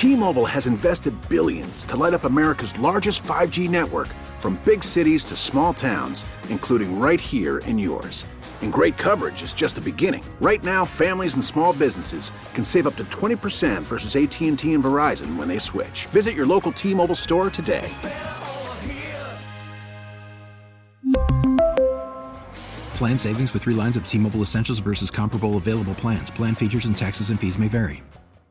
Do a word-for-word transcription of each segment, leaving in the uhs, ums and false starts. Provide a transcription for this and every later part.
T-Mobile has invested billions to light up America's largest five G network, from big cities to small towns, including right here in yours. And great coverage is just the beginning. Right now, families and small businesses can save up to twenty percent versus A T and T and Verizon when they switch. Visit your local T-Mobile store today. Plan savings with three lines of T-Mobile Essentials versus comparable available plans. Plan features and taxes and fees may vary.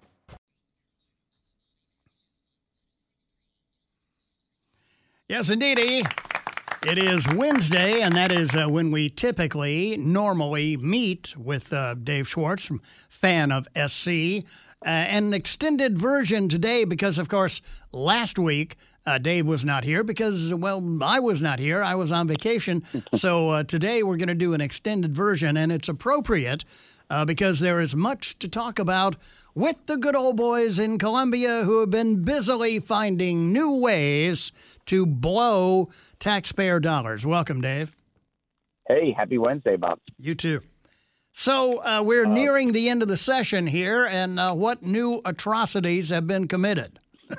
Yes, indeedy. It is Wednesday, and that is uh, when we typically, normally meet with uh, Dave Schwartz, fan of S C. Uh, an extended version today because, of course, last week uh, Dave was not here because, well, I was not here. I was on vacation. So uh, today we're going to do an extended version, and it's appropriate uh, because there is much to talk about with the good old boys in Columbia who have been busily finding new ways to blow taxpayer dollars. Welcome, Dave. Hey, happy Wednesday, Bob. You too. So uh, we're uh, nearing the end of the session here, and uh, what new atrocities have been committed?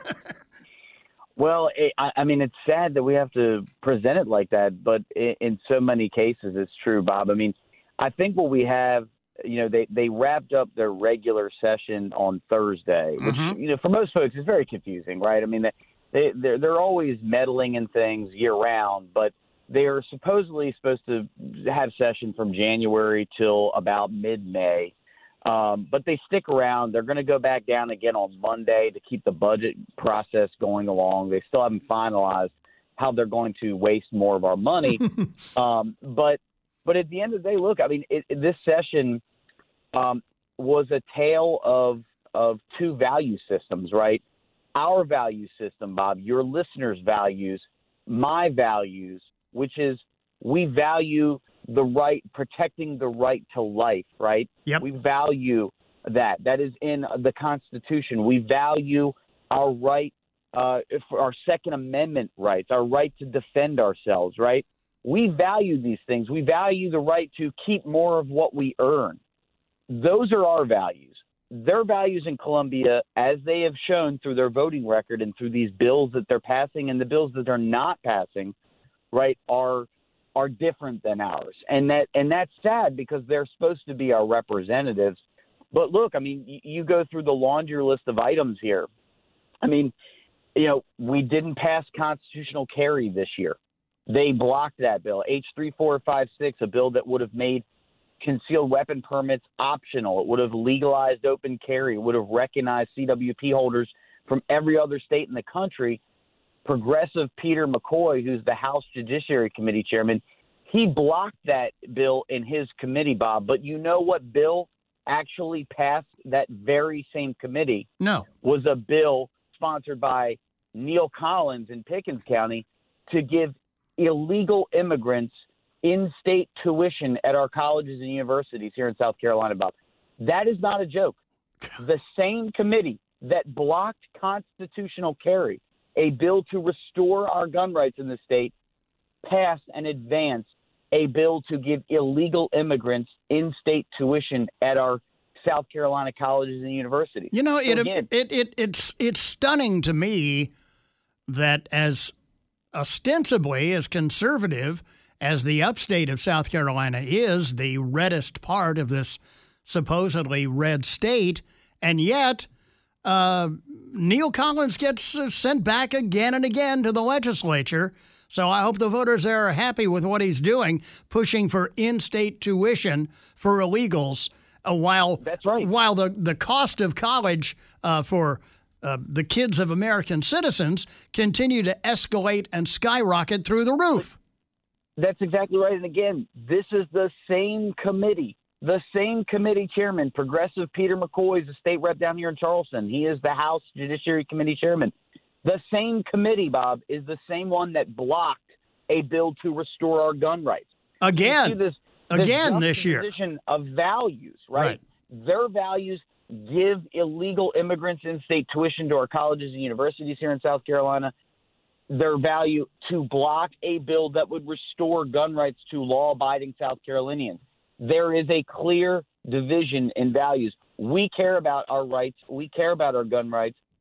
Well, it, I, I mean, it's sad that we have to present it like that, but in, in so many cases, it's true, Bob. I mean, I think what we have, you know, they, they wrapped up their regular session on Thursday, which, mm-hmm. you know, for most folks is very confusing, right? I mean, they, they, they're, they're always meddling in things year round, but they're supposedly supposed to have session from January till about mid-May, um, but they stick around. They're going to go back down again on Monday to keep the budget process going along. They still haven't finalized how they're going to waste more of our money. um, but but at the end of the day, look, I mean, it, this session um, was a tale of of two value systems, right? Our value system, Bob, your listeners' values, my values, which is we value the right, protecting the right to life, right? Yep. We value that. That is in the Constitution. We value our right, uh, for our Second Amendment rights, our right to defend ourselves, right? We value these things. We value the right to keep more of what we earn. Those are our values. Their values in Columbia, as they have shown through their voting record and through these bills that they're passing and the bills that they're not passing, right, are are different than ours. And that and that's sad because they're supposed to be our representatives. But look, I mean, you, you go through the laundry list of items here. I mean, you know, we didn't pass constitutional carry this year. They blocked that bill, H three four five six, a bill that would have made concealed weapon permits optional. It would have legalized open carry. It would have recognized C W P holders from every other state in the country. Progressive Peter McCoy, who's the House Judiciary Committee chairman, he blocked that bill in his committee, Bob. But you know what bill actually passed that very same committee? No. Was a bill sponsored by Neil Collins in Pickens County to give illegal immigrants in-state tuition at our colleges and universities here in South Carolina, Bob. That is not a joke. The same committee that blocked constitutional carry, a bill to restore our gun rights in the state, passed and advanced a bill to give illegal immigrants in-state tuition at our South Carolina colleges and universities. You know, so it, again, it it it's it's stunning to me that as ostensibly as conservative as the upstate of South Carolina is, the reddest part of this supposedly red state, and yet uh, Neil Collins gets uh, sent back again and again to the legislature. So I hope the voters there are happy with what he's doing, pushing for in-state tuition for illegals, uh, while That's right. while the, the cost of college uh, for uh, the kids of American citizens continue to escalate and skyrocket through the roof. That's exactly right. And again, this is the same committee, the same committee chairman, Progressive Peter McCoy is a state rep down here in Charleston. He is the House Judiciary Committee chairman. The same committee, Bob, is the same one that blocked a bill to restore our gun rights. Again, this, this again this year. Position of values, right? Right. Their values give illegal immigrants in-state tuition to our colleges and universities here in South Carolina. Their value to block a bill that would restore gun rights to law-abiding South Carolinians. There is a clear division in values. We care about our rights. We care about our gun rights.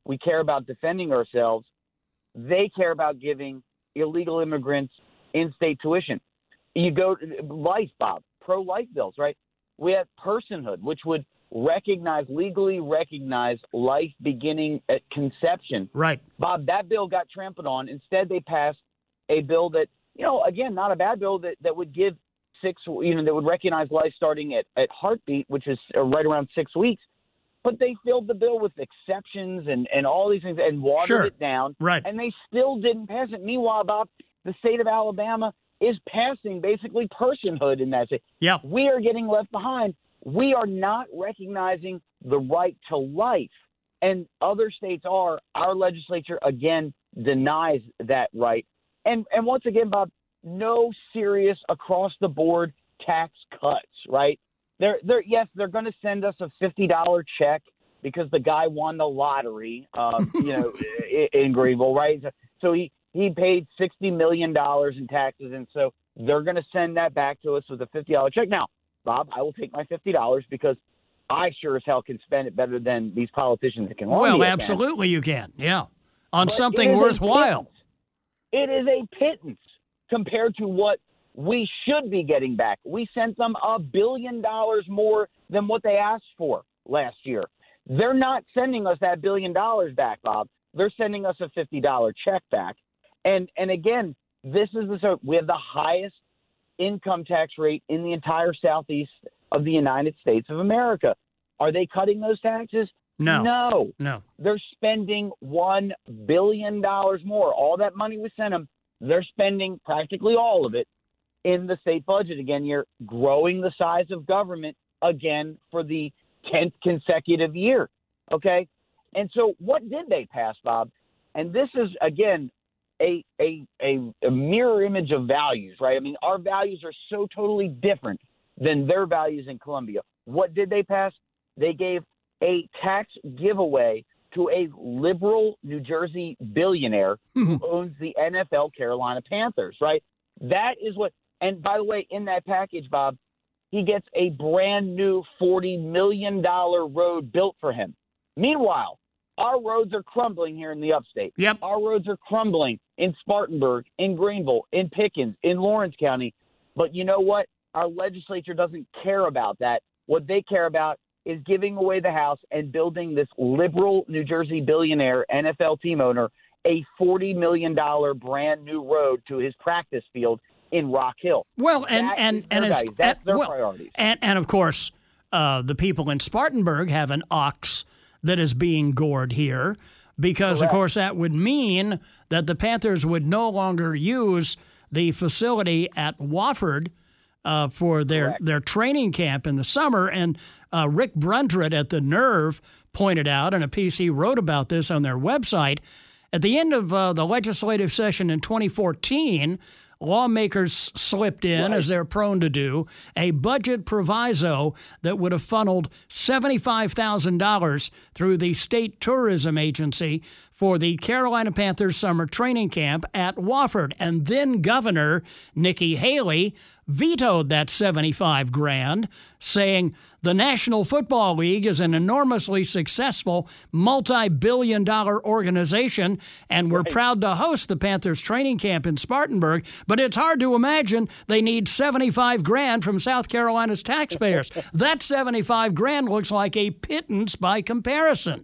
we care about defending ourselves. They care about giving illegal immigrants in-state tuition. You go to life, Bob, pro-life bills, right? We have personhood, which would recognize, legally recognize life beginning at conception. Right. Bob, that bill got trampled on. Instead, they passed a bill that, you know, again, not a bad bill that, that would give six, you know, that would recognize life starting at, at heartbeat, which is right around six weeks. But they filled the bill with exceptions and, and all these things and watered Sure. it down. Right. And they still didn't pass it. Meanwhile, Bob, the state of Alabama is passing basically personhood in that state. Yeah. We are getting left behind. We are not recognizing the right to life. And other states are. Our legislature, again, denies that right. And and once again, Bob, no serious across-the-board tax cuts, right? They're, they're, yes, they're going to send us a fifty dollars check because the guy won the lottery, uh, you know, in, in Greenville, right? So he, he paid sixty million dollars in taxes, and so they're going to send that back to us with a fifty dollars check. Now, Bob, I will take my fifty dollars because I sure as hell can spend it better than these politicians that can loan Well, me absolutely you can, yeah, on But something it is a worthwhile. It is a pittance compared to what we should be getting back. We sent them a billion dollars more than what they asked for last year. They're not sending us that billion dollars back, Bob. They're sending us a fifty dollars check back. And and again, this is the so we have the highest income tax rate in the entire southeast of the United States of America. Are they cutting those taxes? No. No. No. They're spending one billion dollars more. All that money we sent them, they're spending practically all of it in the state budget. Again, you're growing the size of government again for the tenth consecutive year. Okay? And so what did they pass, Bob? And this is, again, a, a, a, a mirror image of values, right? I mean, our values are so totally different than their values in Columbia. What did they pass? They gave a tax giveaway to a liberal New Jersey billionaire who owns the N F L Carolina Panthers, right? That is what – and by the way, in that package, Bob, he gets a brand new forty million dollars road built for him. Meanwhile, our roads are crumbling here in the upstate. Yep. Our roads are crumbling in Spartanburg, in Greenville, in Pickens, in Lawrence County. But you know what? Our legislature doesn't care about that. What they care about is giving away the house and building this liberal New Jersey billionaire N F L team owner a forty million dollars brand new road to his practice field in Rock Hill. Well, and That and is and their as, values. That's and- their well, priorities. And and of course, uh, the people in Spartanburg have an ox that is being gored here, because Correct. of course that would mean that the Panthers would no longer use the facility at Wofford uh, for their Correct. their training camp in the summer. And uh, Rick Brundrett at the Nerve pointed out in a piece he wrote about this on their website. At the end of uh, the legislative session in twenty fourteen, lawmakers slipped in, Right. as they're prone to do, a budget proviso that would have funneled seventy-five thousand dollars through the state tourism agency for the Carolina Panthers summer training camp at Wofford. And then Governor Nikki Haley vetoed that seventy-five grand, saying the National Football League is an enormously successful multi-billion dollar organization, and we're proud to host the Panthers training camp in Spartanburg, but it's hard to imagine they need seventy-five grand from South Carolina's taxpayers. That seventy-five grand looks like a pittance by comparison.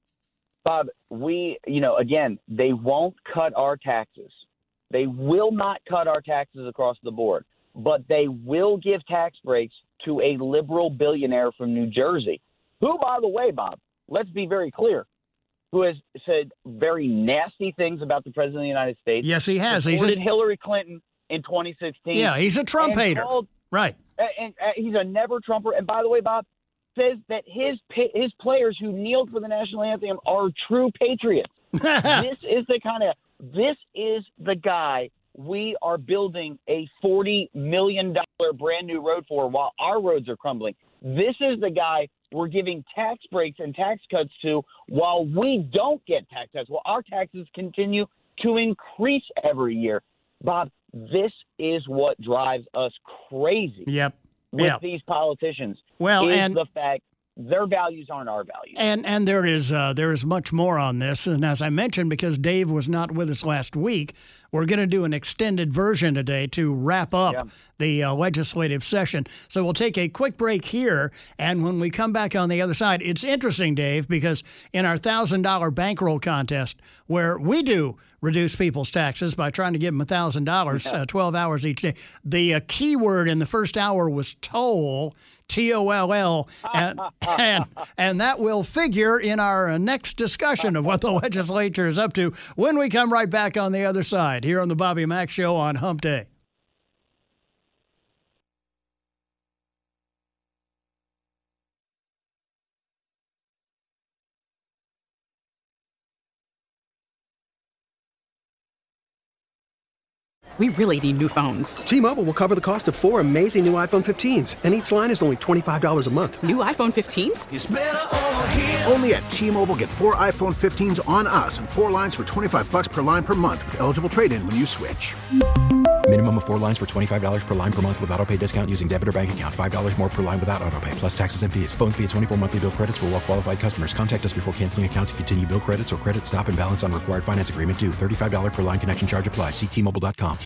Bob, we, you know, again, they won't cut our taxes. They will not cut our taxes across the board, but they will give tax breaks to a liberal billionaire from New Jersey, who, by the way, Bob, let's be very clear, who has said very nasty things about the President of the United States. Yes, he has. He's Supported a, Hillary Clinton in twenty sixteen. yeah, he's a Trump and hater. called- Right. and, and uh, he's a never Trumper. And by the way, Bob, says that his pa- his players who kneeled for the national anthem are true patriots. This is the kind of this is the guy we are building a forty million dollars brand new road for while our roads are crumbling. This is the guy we're giving tax breaks and tax cuts to while we don't get tax cuts. Well, our taxes continue to increase every year. Bob, this is what drives us crazy Yep. with Yep. these politicians. Well, is and the fact their values aren't our values. And and there is uh, there is much more on this. And as I mentioned, because Dave was not with us last week, we're going to do an extended version today to wrap up yeah. the uh, legislative session. So we'll take a quick break here. And when we come back on the other side, it's interesting, Dave, because in our one thousand dollars bankroll contest, where we do reduce people's taxes by trying to give them one thousand dollars, yeah. uh, twelve hours each day, the uh, key word in the first hour was toll. T O L L, and, and and that will figure in our uh, next discussion of what the legislature is up to when we come right back on the other side here on the Bobby Mack Show on Hump Day. We really need new phones. T-Mobile will cover the cost of four amazing new iPhone fifteens, and each line is only twenty-five dollars a month. New iPhone fifteens? It's better over here. Only at T-Mobile, get four iPhone fifteens on us and four lines for twenty-five dollars per line per month with eligible trade-in when you switch. Minimum of four lines for twenty-five dollars per line per month with autopay discount using debit or bank account. five dollars more per line without autopay, plus taxes and fees. Phone fee at twenty-four monthly bill credits for well-qualified customers. Contact us before canceling account to continue bill credits or credit stop and balance on required finance agreement due. thirty-five dollars per line connection charge applies. See T Mobile dot com.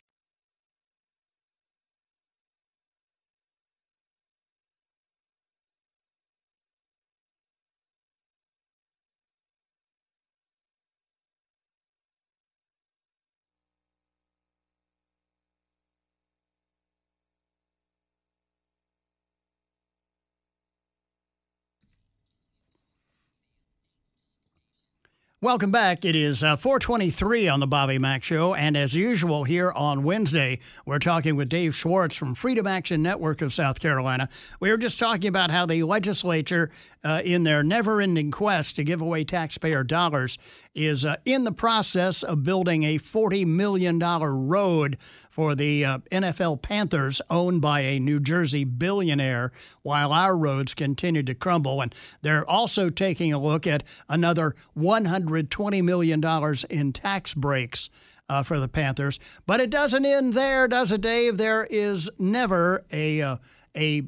Welcome back. It is uh, four twenty-three on the Bobby Mack Show, and as usual here on Wednesday, we're talking with Dave Schwartz from Freedom Action Network of South Carolina. We were just talking about how the legislature, uh, in their never-ending quest to give away taxpayer dollars, is uh, in the process of building a forty million dollars road for the uh, N F L Panthers, owned by a New Jersey billionaire, while our roads continue to crumble. And they're also taking a look at another one hundred twenty million dollars in tax breaks uh, for the Panthers. But it doesn't end there, does it, Dave? There is never a uh, a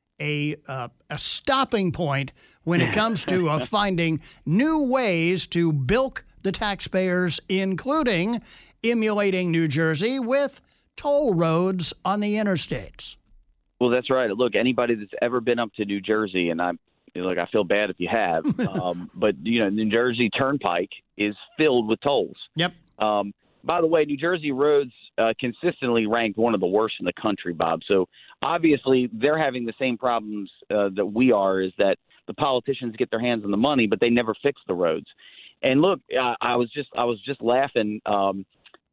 a uh, a stopping point when it comes to uh, finding new ways to bilk the taxpayers, including emulating New Jersey with toll roads on the interstates. Well, that's right. Look, anybody that's ever been up to New Jersey, and I'm like, I feel bad if you have, um, but you know, New Jersey Turnpike is filled with tolls. Yep. Um, by the way, New Jersey roads uh, consistently ranked one of the worst in the country, Bob. So obviously they're having the same problems uh, that we are, is that the politicians get their hands on the money, but they never fix the roads. And look, I, I was just I was just laughing. Um,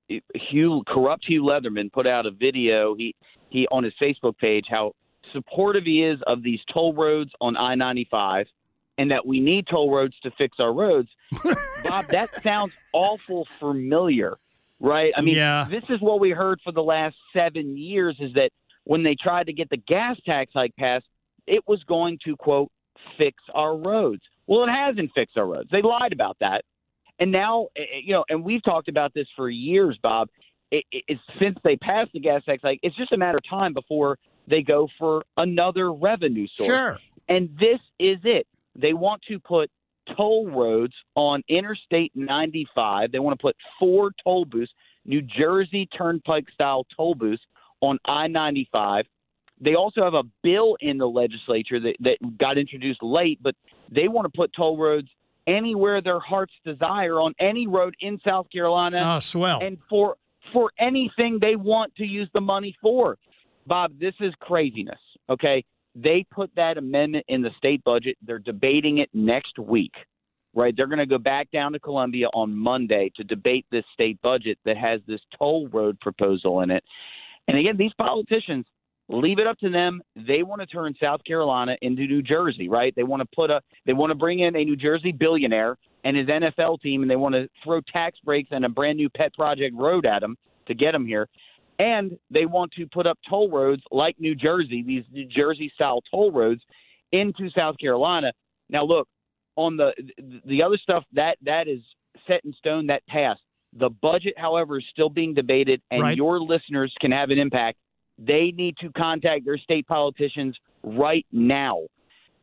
Hugh, corrupt Hugh Leatherman put out a video he he on his Facebook page how supportive he is of these toll roads on I ninety-five and that we need toll roads to fix our roads. Bob, that sounds awful familiar, right? I mean, yeah. This is what we heard for the last seven years is that when they tried to get the gas tax hike passed, it was going to, quote, fix our roads. Well, it hasn't fixed our roads. They lied about that. And now, you know, and we've talked about this for years, Bob. It, it, since they passed the gas tax hike, it's just a matter of time before they go for another revenue source. Sure. And this is it. They want to put toll roads on Interstate ninety-five. They want to put four toll booths, New Jersey Turnpike-style toll booths on I ninety-five. They also have a bill in the legislature that, that got introduced late, but they want to put toll roads anywhere their heart's desire on any road in South Carolina. Oh, swell. And for for anything they want to use the money for. Bob, this is craziness, okay? They put that amendment in the state budget. They're debating it next week, right? They're going to go back down to Columbia on Monday to debate this state budget that has this toll road proposal in it. And again, these politicians, leave it up to them. They want to turn South Carolina into New Jersey, right? They want to put a, they want to bring in a New Jersey billionaire and his N F L team, and they want to throw tax breaks and a brand new pet project road at them to get them here. And they want to put up toll roads like New Jersey, these New Jersey-style toll roads into South Carolina. Now, look, on the the other stuff, that that is set in stone, that passed. The budget, however, is still being debated, and right. Your listeners can have an impact. They need to contact their state politicians right now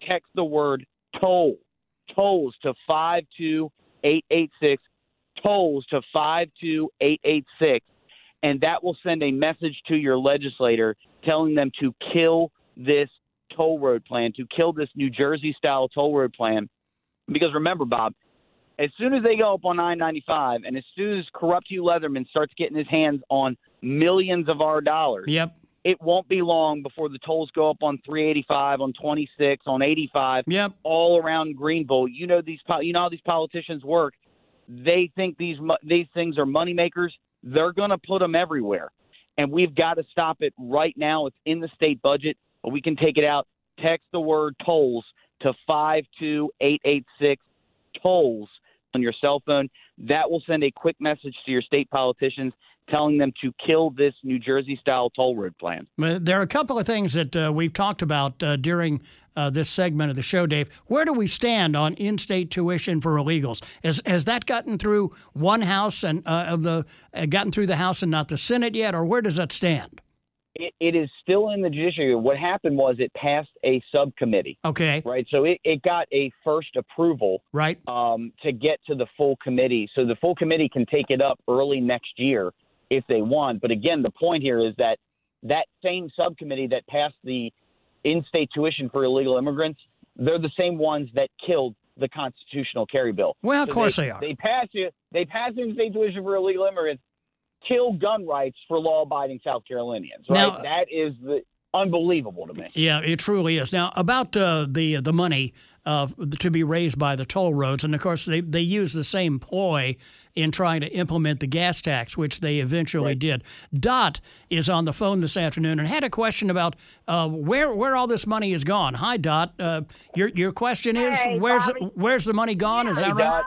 text the word toll, tolls to five two eight eight six, tolls to five two eight eight six, and that will send a message to your legislator telling them to kill this toll road plan, to kill this New Jersey-style toll road plan. Because remember, Bob, as soon as they go up on I ninety-five and as soon as corrupt Hugh Leatherman starts getting his hands on millions of our dollars, yep. it won't be long before the tolls go up on three eighty-five, on twenty-six, on eighty-five, yep. all around Greenville. You know these, you know how these politicians work. They think these these things are money makers. They're going to put them everywhere, and we've got to stop it right now. It's in the state budget, but we can take it out. Text the word tolls to five two eight eight six, tolls on your cell phone. That will send a quick message to your state politicians telling them to kill this New Jersey-style toll road plan. There are a couple of things that uh, we've talked about uh, during uh, this segment of the show, Dave. Where do we stand on in-state tuition for illegals? Has, has that gotten through one house and uh, of the uh, gotten through the House and not the Senate yet, or where does that stand? It, it is still in the judiciary. What happened was it passed a subcommittee. Okay. Right. So it, it got a first approval. Right. Um, to get to the full committee. So the full committee can take it up early next year if they want. But again, the point here is that that same subcommittee that passed the in-state tuition for illegal immigrants, they're the same ones that killed the constitutional carry bill. Well, of so course they, they are. They pass it. They pass in-state tuition for illegal immigrants, kill gun rights for law-abiding South Carolinians. Right? Now, that is the, unbelievable to me. Yeah, it truly is. Now, about uh, the the money uh, to be raised by the toll roads, and of course they, they use the same ploy in trying to implement the gas tax, which they eventually right. did. Dot is on the phone this afternoon and had a question about uh, where where all this money is gone. Hi, Dot. Uh, your your question is hey, where's Bobby. where's the money gone? Yeah, is that hey, right? Dot.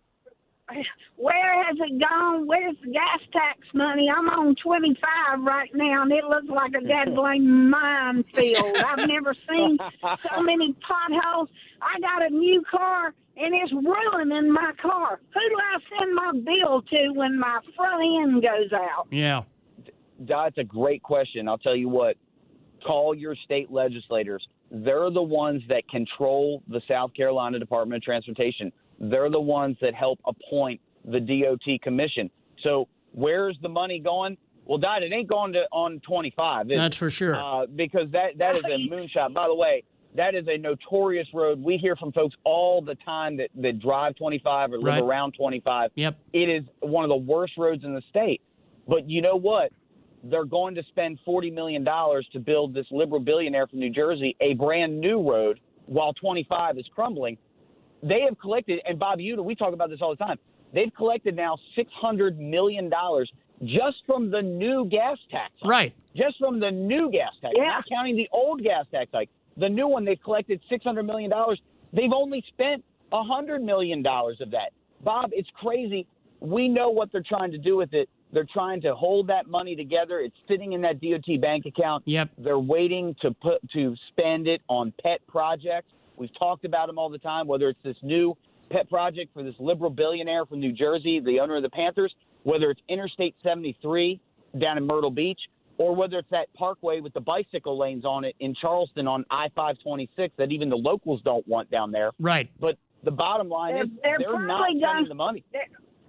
Where has it gone? Where's the gas tax money? I'm on twenty-five right now, and it looks like a goddamn minefield. I've never seen so many potholes. I got a new car, and it's ruining my car. Who do I send my bill to when my front end goes out? Yeah. That's a great question. I'll tell you what. Call your state legislators. They're the ones that control the South Carolina Department of Transportation. They're the ones that help appoint the D O T commission. So where's the money going? Well, Dot, it ain't going to on twenty-five. That's for sure. Uh, because that, that is a moonshot. By the way, that is a notorious road. We hear from folks all the time that, that drive twenty-five or live Right. around twenty-five. Yep. It is one of the worst roads in the state. But you know what? They're going to spend forty million dollars to build this liberal billionaire from New Jersey a brand new road while twenty-five is crumbling. They have collected, and Bob Uda, we talk about this all the time, they've collected now six hundred million dollars just from the new gas tax hike. Right. Just from the new gas tax. Yeah. Not counting the old gas tax hike. The new one, they've collected six hundred million dollars. They've only spent one hundred million dollars of that. Bob, it's crazy. We know what they're trying to do with it. They're trying to hold that money together. It's sitting in that D O T bank account. Yep. They're waiting to put to spend it on pet projects. We've talked about them all the time, whether it's this new pet project for this liberal billionaire from New Jersey, the owner of the Panthers, whether it's Interstate seventy-three down in Myrtle Beach, or whether it's that parkway with the bicycle lanes on it in Charleston on I five twenty-six that even the locals don't want down there. Right. But the bottom line They're- is they're they're not probably spending done- the money. They're,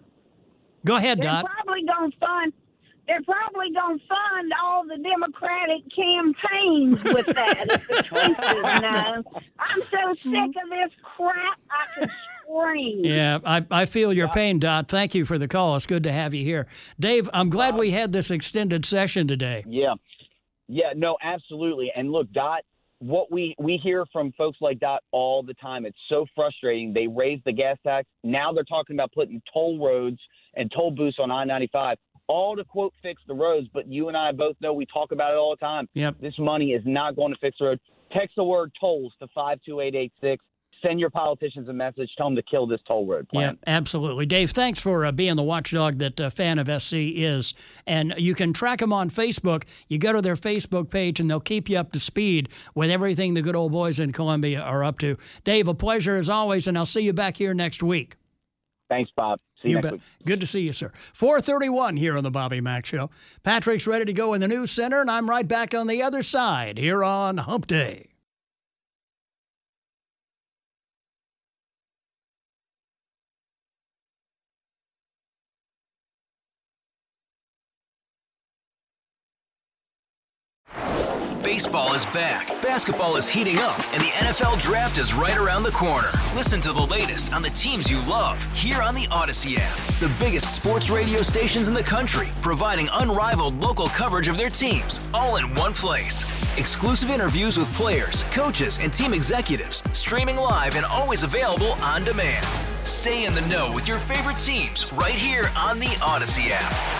Go ahead, they're Dot. probably going to fund. They're probably going to fund all the Democratic campaigns with that. If the truth is known, I'm so sick of this crap. I could scream. Yeah, I, I feel your pain, Dot. Thank you for the call. It's good to have you here. Dave, I'm glad we had this extended session today. Yeah. Yeah, no, absolutely. And look, Dot, what we, we hear from folks like Dot all the time, it's so frustrating. They raised the gas tax. Now they're talking about putting toll roads and toll booths on I ninety-five, all to, quote, fix the roads. But you and I both know we talk about it all the time. Yep. This money is not going to fix the road. Text the word tolls to five two eight eight six. Send your politicians a message. Tell them to kill this toll road plan. Yeah, absolutely. Dave, thanks for uh, being the watchdog that uh, Fan of S C is. And you can track them on Facebook. You go to their Facebook page, and they'll keep you up to speed with everything the good old boys in Columbia are up to. Dave, a pleasure as always, and I'll see you back here next week. Thanks, Bob. See you, You next bet. week. Good to see you, sir. four thirty-one here on the Bobby Mack Show. Patrick's ready to go in the news center, and I'm right back on the other side here on Hump Day. Baseball is back, basketball is heating up, and the N F L Draft is right around the corner. Listen to the latest on the teams you love here on the Odyssey app. The biggest sports radio stations in the country, providing unrivaled local coverage of their teams, all in one place. Exclusive interviews with players, coaches, and team executives, streaming live and always available on demand. Stay in the know with your favorite teams right here on the Odyssey app.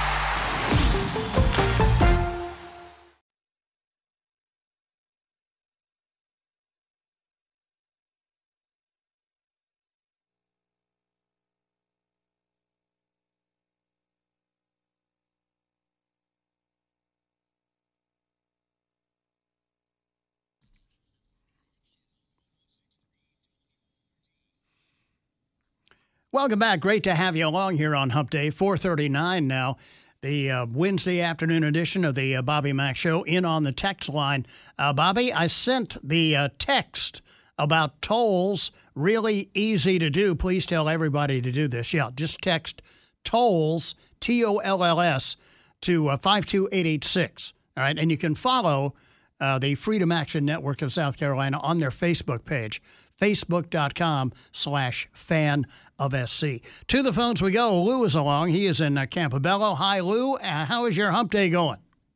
Welcome back. Great to have you along here on Hump Day, four thirty-nine now. The uh, Wednesday afternoon edition of the uh, Bobby Mack Show in on the text line. Uh, Bobby, I sent the uh, text about tolls. Really easy to do. Please tell everybody to do this. Yeah, just text tolls, T O L L S, to uh, five two eight eight six. All right, and you can follow uh, the Freedom Action Network of South Carolina on their Facebook page. Facebook.com slash fan of SC. To the phones we go. Lou is along. He is in uh, Campobello. Hi, Lou. Uh, how is your hump day going?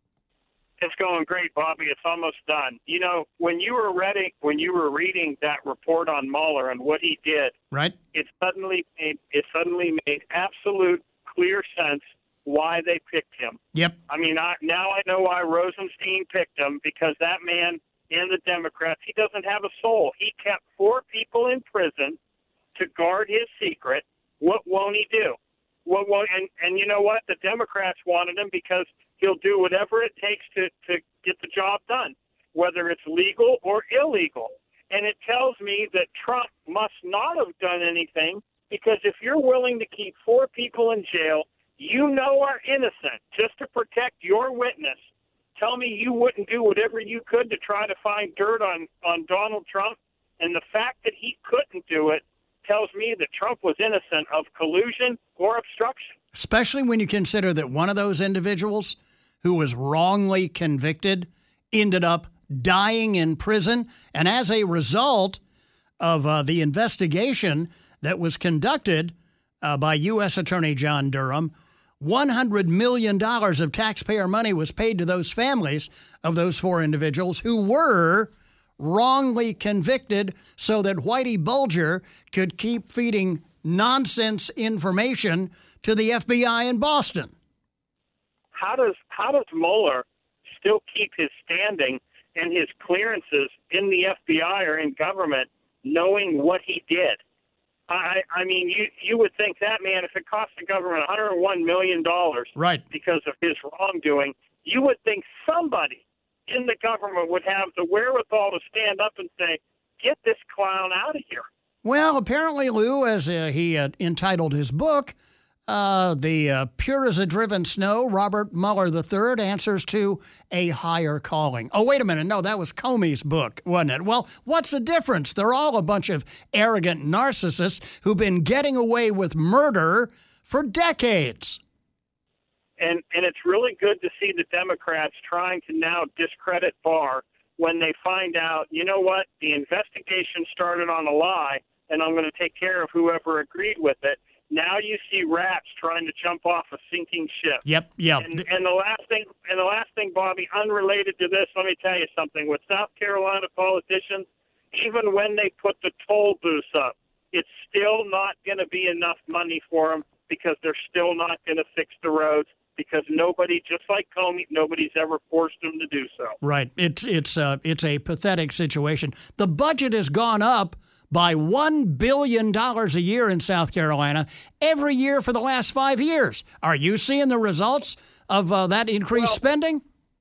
It's going great, Bobby. It's almost done. You know, when you were reading, when you were reading that report on Mueller and what he did, right? It suddenly made it suddenly made absolute clear sense why they picked him. Yep. I mean, I, now I know why Rosenstein picked him, because that man and the Democrats, he doesn't have a soul. He kept four people in prison to guard his secret. What won't he do? What won't, and, and you know what? The Democrats wanted him because he'll do whatever it takes to, to get the job done, whether it's legal or illegal. And it tells me that Trump must not have done anything, because if you're willing to keep four people in jail you know are innocent just to protect your witness, tell me you wouldn't do whatever you could to try to find dirt on, on Donald Trump. And the fact that he couldn't do it tells me that Trump was innocent of collusion or obstruction. Especially when you consider that one of those individuals who was wrongly convicted ended up dying in prison. And as a result of uh, the investigation that was conducted uh, by U S Attorney John Durham, one hundred million dollars of taxpayer money was paid to those families of those four individuals who were wrongly convicted so that Whitey Bulger could keep feeding nonsense information to the F B I in Boston. How does how does Mueller still keep his standing and his clearances in the F B I or in government, knowing what he did? I, I mean, you you would think that man, if it cost the government one hundred one million dollars right. because of his wrongdoing, you would think somebody in the government would have the wherewithal to stand up and say, get this clown out of here. Well, apparently, Lou, as uh, he uh, entitled his book, uh, The uh, Pure as a Driven Snow, Robert Mueller the third answers to a higher calling. Oh, wait a minute. No, that was Comey's book, wasn't it? Well, what's the difference? They're all a bunch of arrogant narcissists who've been getting away with murder for decades. And and it's really good to see the Democrats trying to now discredit Barr when they find out, you know what, the investigation started on a lie, and I'm going to take care of whoever agreed with it. Now you see rats trying to jump off a sinking ship. Yep, yep. And, and the last thing, and the last thing, Bobby, unrelated to this, let me tell you something. With South Carolina politicians, even when they put the toll booths up, it's still not going to be enough money for them, because they're still not going to fix the roads, because nobody, just like Comey, nobody's ever forced them to do so. Right. It's it's uh, it's a pathetic situation. The budget has gone up by one billion dollars a year in South Carolina every year for the last five years. Are you seeing the results of uh, that increased well, spending?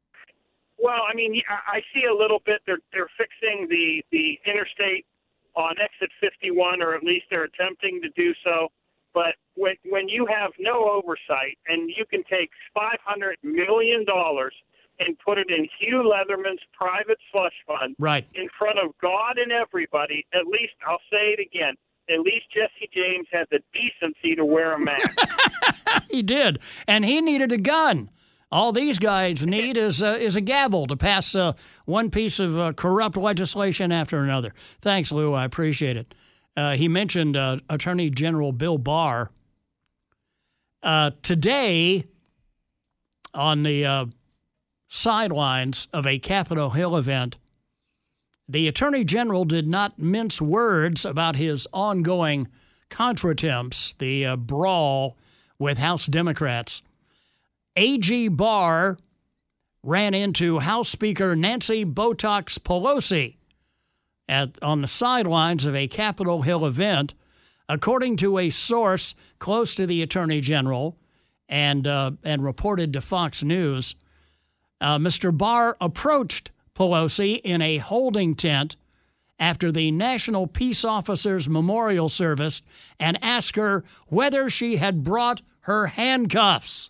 Well, I mean, I see a little bit. They're they're fixing the, the interstate on exit fifty-one, or at least they're attempting to do so. But when when you have no oversight and you can take five hundred million dollars and put it in Hugh Leatherman's private slush fund, right, in front of God and everybody, at least, I'll say it again, at least Jesse James had the decency to wear a mask. He did. And he needed a gun. All these guys need is uh, is a gavel to pass uh, one piece of uh, corrupt legislation after another. Thanks, Lou. I appreciate it. Uh, he mentioned uh, Attorney General Bill Barr. Uh, today, on the uh, sidelines of a Capitol Hill event, the Attorney General did not mince words about his ongoing contretemps, the uh, brawl with House Democrats. A G Barr ran into House Speaker Nancy Botox Pelosi at, on the sidelines of a Capitol Hill event, according to a source close to the Attorney General and, uh, and reported to Fox News. Uh, Mister Barr approached Pelosi in a holding tent after the National Peace Officers Memorial Service and asked her whether she had brought her handcuffs.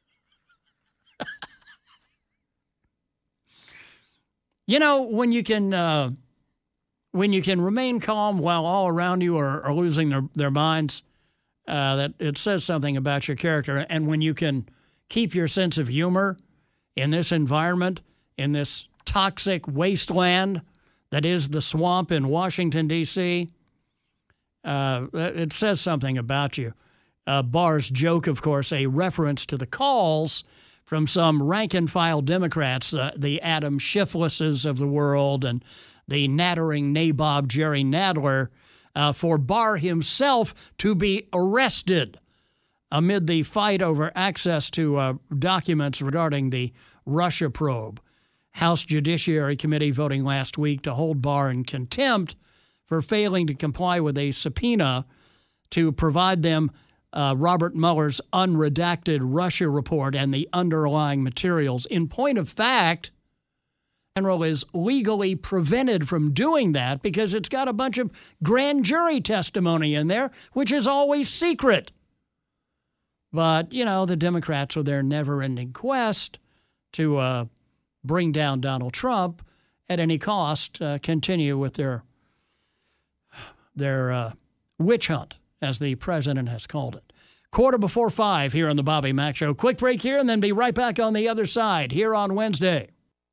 You know, when you can uh, when you can remain calm while all around you are, are losing their, their minds, uh, that it says something about your character. And when you can keep your sense of humor in this environment, in this toxic wasteland that is the swamp in Washington, D C, uh, it says something about you. Uh, Barr's joke, of course, a reference to the calls from some rank-and-file Democrats, uh, the Adam Schifflesses of the world and the nattering nabob Jerry Nadler, uh, for Barr himself to be arrested amid the fight over access to uh, documents regarding the Russia probe. House Judiciary Committee voting last week to hold Barr in contempt for failing to comply with a subpoena to provide them Uh, Robert Mueller's unredacted Russia report and the underlying materials. In point of fact, the General is legally prevented from doing that because it's got a bunch of grand jury testimony in there, which is always secret. But, you know, the Democrats, with their never-ending quest to uh, bring down Donald Trump at any cost, uh, continue with their, their uh, witch hunt, as the president has called it. Quarter before five here on the Bobby Mack Show. Quick break here and then be right back on the other side here on Wednesday.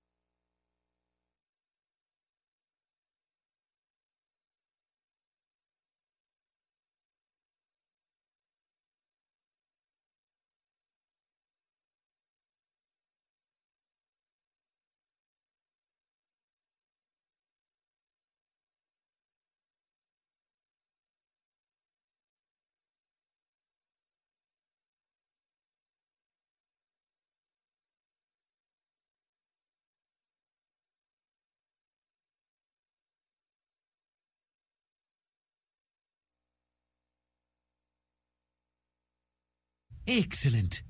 Excellent.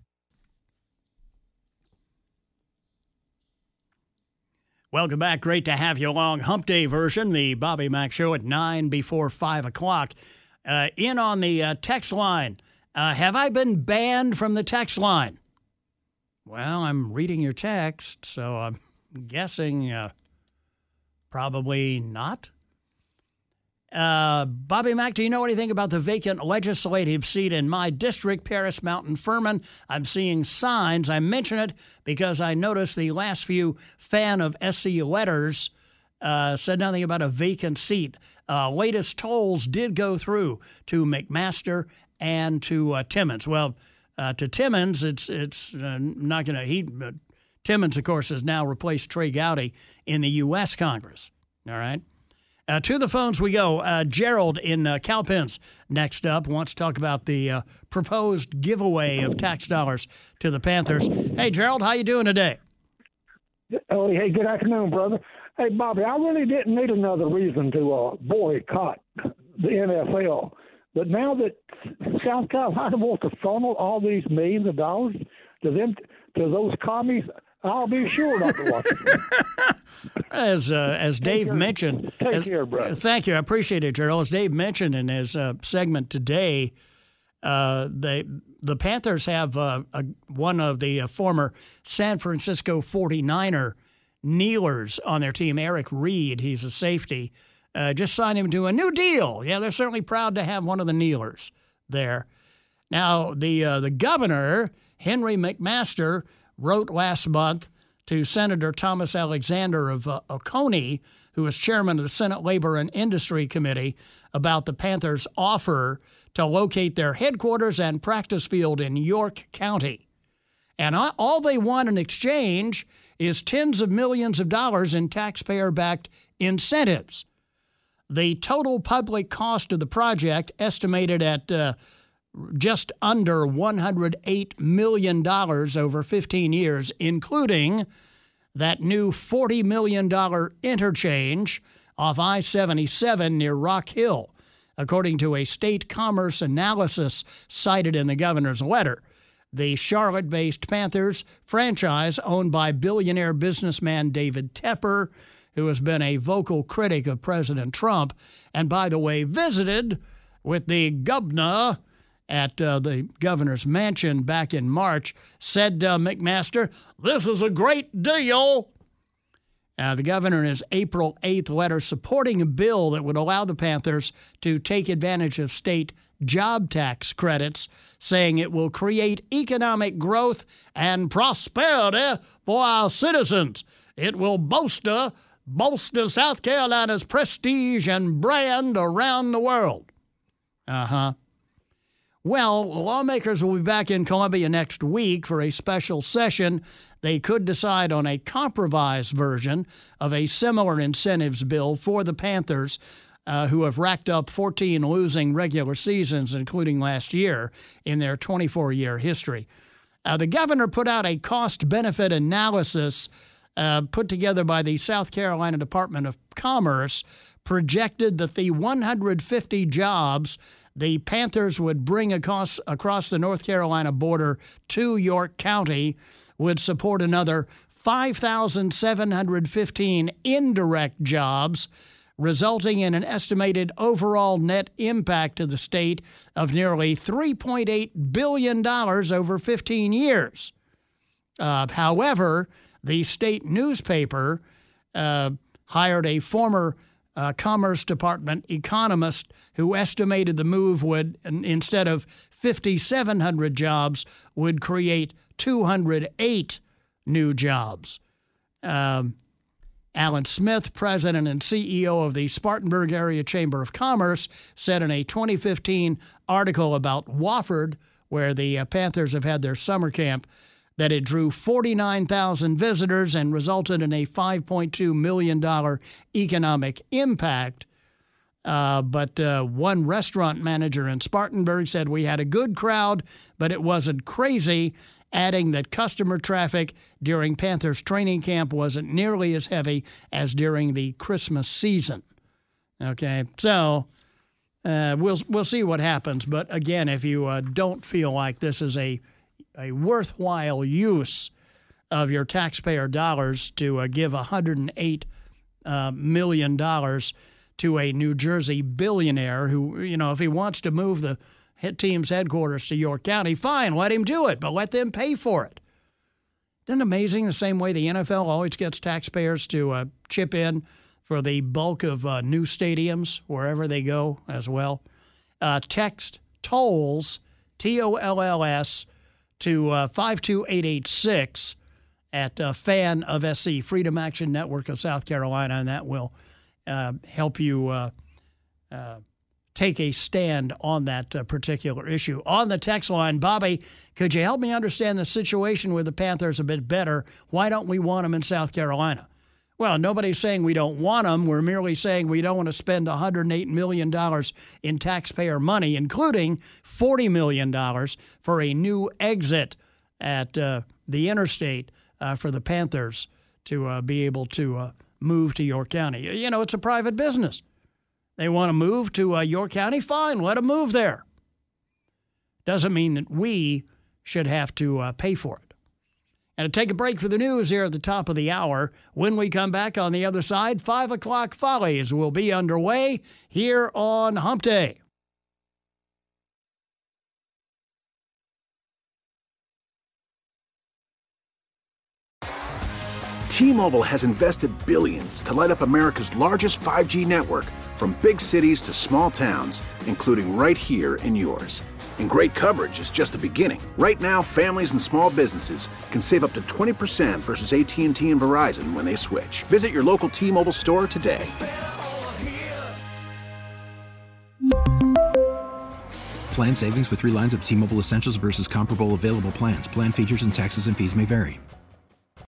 Welcome back. Great to have you along. Hump Day version, the Bobby Mack Show at nine before five o'clock. Uh, in on the uh, text line. Uh, have I been banned from the text line? Well, I'm reading your text, so I'm guessing uh, probably not. Uh, Bobby Mack, do you know anything about the vacant legislative seat in my district, Paris Mountain Furman? I'm seeing signs. I mention it because I noticed the last few fan of S C letters uh, said nothing about a vacant seat. Uh, latest tolls did go through to McMaster and to uh, Timmons. Well, uh, to Timmons, it's it's uh, not going to. He uh, Timmons, of course, has now replaced Trey Gowdy in the U S Congress. All right. Uh, to the phones we go. Uh, Gerald in uh, Cowpens next up wants to talk about the uh, proposed giveaway of tax dollars to the Panthers. Hey, Gerald, how you doing today? Oh, hey, good afternoon, brother. Hey, Bobby, I really didn't need another reason to uh, boycott the N F L. But now that South Carolina wants to funnel all these millions of dollars to them, to those commies, I'll be sure not to watch it. As uh, as Dave care. mentioned, Take as, care, brother. Thank you, I appreciate it, Gerald. As Dave mentioned in his uh, segment today, uh, they the Panthers have uh, a, one of the uh, former San Francisco forty-niner kneelers on their team, Eric Reed. He's a safety. Uh, just signed him to a new deal. Yeah, they're certainly proud to have one of the kneelers there. Now, the uh, the governor, Henry McMaster, wrote last month to Senator Thomas Alexander of uh, Oconee, who is chairman of the Senate Labor and Industry Committee, about the Panthers' offer to locate their headquarters and practice field in York County. And all they want in exchange is tens of millions of dollars in taxpayer-backed incentives. The total public cost of the project, estimated at uh, just under one hundred eight million dollars over fifteen years, including that new forty million dollars interchange off I seventy-seven near Rock Hill, according to a state commerce analysis cited in the governor's letter. The Charlotte-based Panthers franchise, owned by billionaire businessman David Tepper, who has been a vocal critic of President Trump, and, by the way, visited with the governor at uh, the governor's mansion back in March, said, uh, McMaster, this is a great deal. Uh, the governor, in his April eighth letter supporting a bill that would allow the Panthers to take advantage of state job tax credits, saying it will create economic growth and prosperity for our citizens. It will bolster, bolster South Carolina's prestige and brand around the world. Uh-huh. Well, lawmakers will be back in Columbia next week for a special session. They could decide on a compromise version of a similar incentives bill for the Panthers, uh, who have racked up fourteen losing regular seasons, including last year, in their twenty-four-year history. Uh, the governor put out a cost-benefit analysis uh, put together by the South Carolina Department of Commerce, projected that the one hundred fifty jobs the Panthers would bring across, across the North Carolina border to York County would support another five thousand seven hundred fifteen indirect jobs, resulting in an estimated overall net impact to the state of nearly three point eight billion dollars over fifteen years. Uh, however, the state newspaper uh, hired a former Uh, Commerce Department economist who estimated the move would, instead of five thousand seven hundred jobs, would create two hundred eight new jobs. Um, Alan Smith, president and C E O of the Spartanburg Area Chamber of Commerce, said in a twenty fifteen article about Wofford, where the uh, Panthers have had their summer camp, that it drew forty-nine thousand visitors and resulted in a five point two million dollars economic impact. Uh, but uh, one restaurant manager in Spartanburg said, we had a good crowd, but it wasn't crazy, adding that customer traffic during Panthers training camp wasn't nearly as heavy as during the Christmas season. Okay, so uh, we'll, we'll see what happens. But again, if you uh, don't feel like this is a a worthwhile use of your taxpayer dollars to uh, give one hundred eight uh, million dollars to a New Jersey billionaire who, you know, if he wants to move the team's headquarters to York County, fine, let him do it, but let them pay for it. Isn't it amazing the same way the N F L always gets taxpayers to uh, chip in for the bulk of uh, new stadiums wherever they go as well? Uh, text tolls, T O L L S, to uh, five two eight eight six at uh, Fan of S C, Freedom Action Network of South Carolina, and that will uh, help you uh, uh, take a stand on that uh, particular issue. On the text line, Bobby, could you help me understand the situation with the Panthers a bit better? Why don't we want them in South Carolina? Well, nobody's saying we don't want them. We're merely saying we don't want to spend one hundred eight million dollars in taxpayer money, including forty million dollars for a new exit at uh, the interstate uh, for the Panthers to uh, be able to uh, move to York County. You know, it's a private business. They want to move to uh, York County? Fine, let them move there. Doesn't mean that we should have to uh, pay for it. And to take a break for the news here at the top of the hour. When we come back on the other side, five o'clock Follies will be underway here on Hump Day. T-Mobile has invested billions to light up America's largest five G network, from big cities to small towns, including right here in yours. And great coverage is just the beginning. Right now, families and small businesses can save up to twenty percent versus A T and T and Verizon when they switch. Visit your local T-Mobile store today. Plan savings with three lines of T-Mobile Essentials versus comparable available plans. Plan features and taxes and fees may vary.